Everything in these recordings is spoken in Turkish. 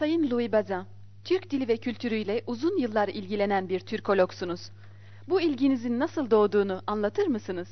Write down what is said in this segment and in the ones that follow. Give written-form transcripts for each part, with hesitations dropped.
Sayın Louis Bazin, Türk dili ve kültürüyle uzun yıllar ilgilenen bir Türkologsunuz. Bu ilginizin nasıl doğduğunu anlatır mısınız?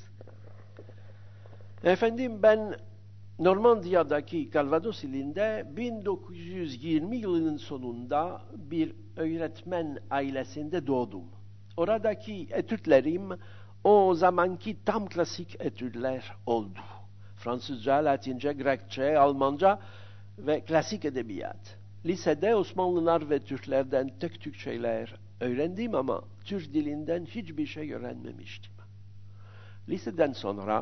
Efendim, ben Normandiya'daki Calvados ilinde 1920 yılının sonunda bir öğretmen ailesinde doğdum. Oradaki etütlerim o zamanki tam klasik etütler oldu. Fransızca, Latince, Grekçe, Almanca ve klasik edebiyat. Lisede Osmanlılar ve Türklerden tek tük şeyler öğrendim ama Türk dilinden hiçbir şey öğrenmemiştim. Liseden sonra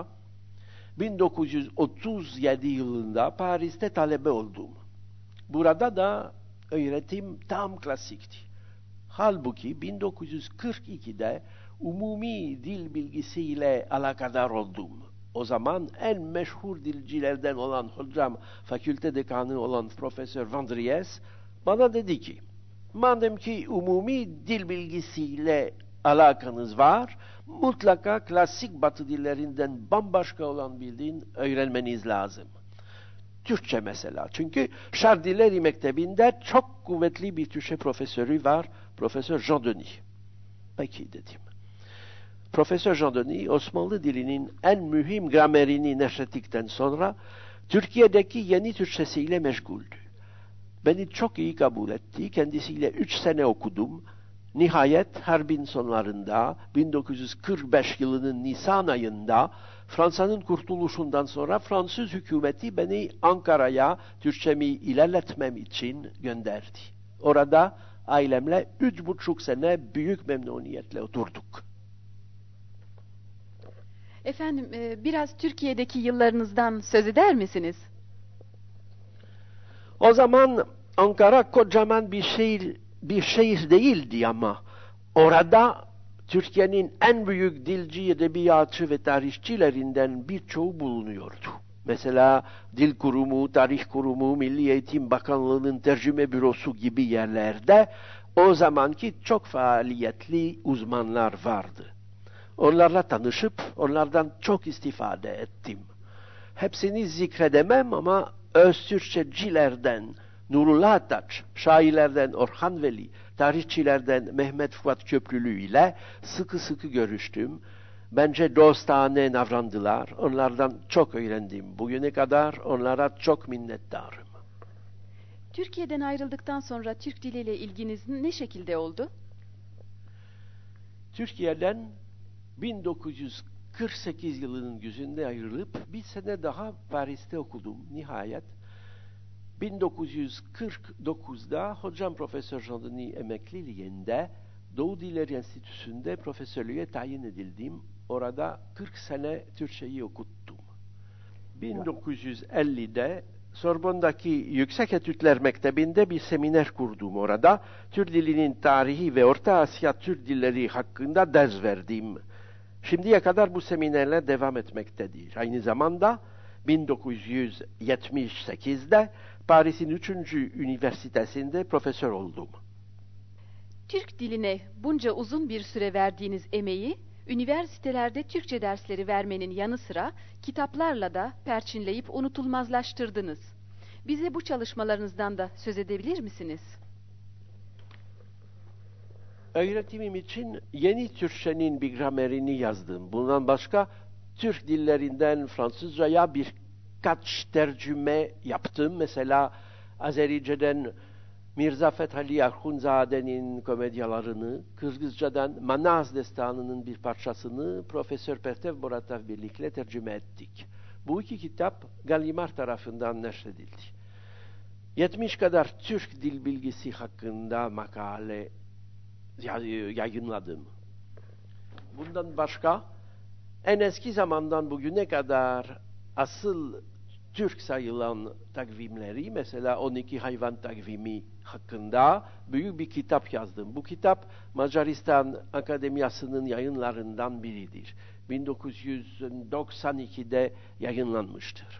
1937 yılında Paris'te talebe oldum. Burada da öğretim tam klasikti. Halbuki 1942'de umumi dil bilgisiyle alakadar oldum. O zaman en meşhur dilcilerden olan hocam, fakülte dekanı olan Profesör Vandries bana dedi ki, madem ki umumi dil bilgisiyle alakanız var, mutlaka klasik batı dillerinden bambaşka olan bildiğin öğrenmeniz lazım. Türkçe mesela. Çünkü Şardilleri Mektebi'nde çok kuvvetli bir Türkçe profesörü var. Profesör Jean Denis. Peki dedim. Profesör Jean Denis, Osmanlı dilinin en mühim gramerini neşrettikten sonra Türkiye'deki yeni Türkçesiyle meşguldü. Beni çok iyi kabul etti. Kendisiyle 3 sene okudum. Nihayet harbin sonlarında 1945 yılının Nisan ayında Fransa'nın kurtuluşundan sonra Fransız hükümeti beni Ankara'ya Türkçemi ilerletmem için gönderdi. Orada ailemle 3,5 sene büyük memnuniyetle oturduk. Efendim, biraz Türkiye'deki yıllarınızdan söz eder misiniz? O zaman Ankara kocaman bir şehir değildi ama orada Türkiye'nin en büyük dilci, edebiyatçı ve tarihçilerinden birçoğu bulunuyordu. Mesela Dil Kurumu, Tarih Kurumu, Milli Eğitim Bakanlığı'nın tercüme bürosu gibi yerlerde o zamanki çok faaliyetli uzmanlar vardı. Onlarla tanışıp onlardan çok istifade ettim. Hepsini zikredemem ama Öztürkçecilerden Nurullah Ataç, şairlerden Orhan Veli, tarihçilerden Mehmet Fuat Köprülü ile sıkı sıkı görüştüm. Bence dostane davrandılar. Onlardan çok öğrendim. Bugüne kadar onlara çok minnettarım. Türkiye'den ayrıldıktan sonra Türk diliyle ilginiz ne şekilde oldu? Türkiye'den 1948 yılının güzünde ayrılıp bir sene daha Paris'te okudum nihayet. 1949'da hocam Profesör Jean Denis emekliliğinde Doğu Dilleri Enstitüsü'nde profesörlüğe tayin edildim. Orada 40 sene Türkçeyi okuttum. 1950'de Sorbon'daki Yüksek Etütler Mektebi'nde bir seminer kurdum orada. Türk dilinin tarihi ve Orta Asya Türk dilleri hakkında ders verdim. Şimdiye kadar bu seminerler devam etmektedir. Aynı zamanda 1978'de Paris'in 3. Üniversitesi'nde profesör oldum. Türk diline bunca uzun bir süre verdiğiniz emeği, üniversitelerde Türkçe dersleri vermenin yanı sıra kitaplarla da perçinleyip unutulmazlaştırdınız. Bize bu çalışmalarınızdan da söz edebilir misiniz? Öğretimim için yeni Türkçenin bir gramerini yazdım. Bundan başka Türk dillerinden Fransızcaya birkaç tercüme yaptım. Mesela Azerice'den Mirza Fethali Akhundzade'nin komedyalarını, Kırgızcadan Manaz Destanı'nın bir parçasını Profesör Pertev Boratov birlikte tercüme ettik. Bu iki kitap Gallimard tarafından neşredildi. 70 kadar Türk dil bilgisi hakkında makale yayınladım. Bundan başka en eski zamandan bugüne kadar asıl Türk sayılan takvimleri, mesela 12 hayvan takvimi hakkında büyük bir kitap yazdım. Bu kitap Macaristan Akademiyası'nın yayınlarından biridir. 1992'de yayınlanmıştır.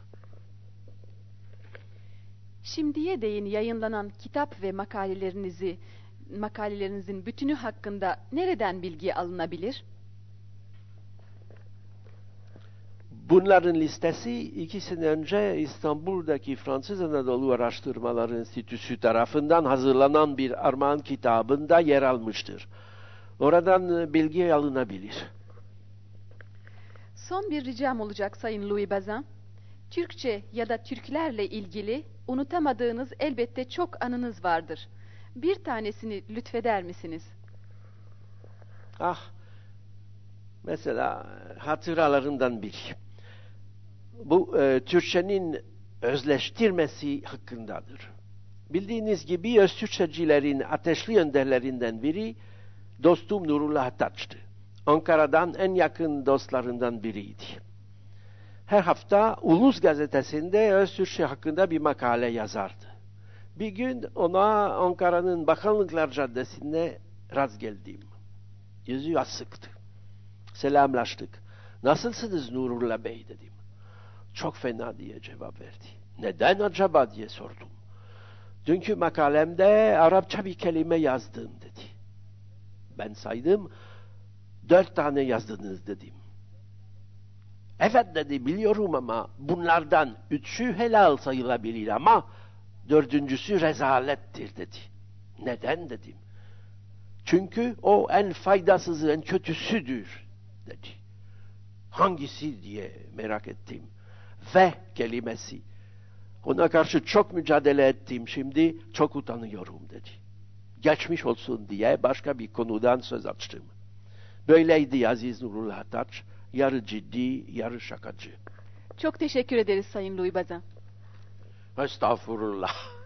Şimdiye değin yayınlanan kitap ve makalelerinizin bütünü hakkında nereden bilgi alınabilir? Bunların listesi 2 sene önce İstanbul'daki Fransız Anadolu Araştırmaları Enstitüsü tarafından hazırlanan bir armağan kitabında yer almıştır. Oradan bilgi alınabilir. Son bir ricam olacak Sayın Louis Bazin. Türkçe ya da Türklerle ilgili unutamadığınız elbette çok anınız vardır. Bir tanesini lütfeder misiniz? Mesela hatıralarından biri. Bu Türkçenin özleştirmesi hakkındadır. Bildiğiniz gibi Öztürkçecilerin ateşli önderlerinden biri dostum Nurullah Taç'tı. Ankara'dan en yakın dostlarından biriydi. Her hafta Ulus gazetesinde Öztürkçe hakkında bir makale yazardı. Bir gün ona Ankara'nın Bakanlıklar Caddesi'nde rast geldim. Yüzü asıktı. Selamlaştık. Nasılsınız Nurullah Bey dedim. Çok fena diye cevap verdi. Neden acaba diye sordum. Dünkü makalemde Arapça bir kelime yazdım dedi. Ben saydım. 4 tane yazdınız dedim. Evet dedi, biliyorum ama bunlardan 3'ü helal sayılabilir ama 4'üncüsü rezalettir dedi. Neden dedim. Çünkü o en faydasızı, en kötüsüdür dedi. Hangisi diye merak ettim. Ve kelimesi. Ona karşı çok mücadele ettim, şimdi çok utanıyorum dedi. Geçmiş olsun diye başka bir konudan söz açtım. Böyleydi Aziz Nurullah Taç, yarı ciddi, yarı şakacı. Çok teşekkür ederiz Sayın Louis Bazin. Estağfurullah.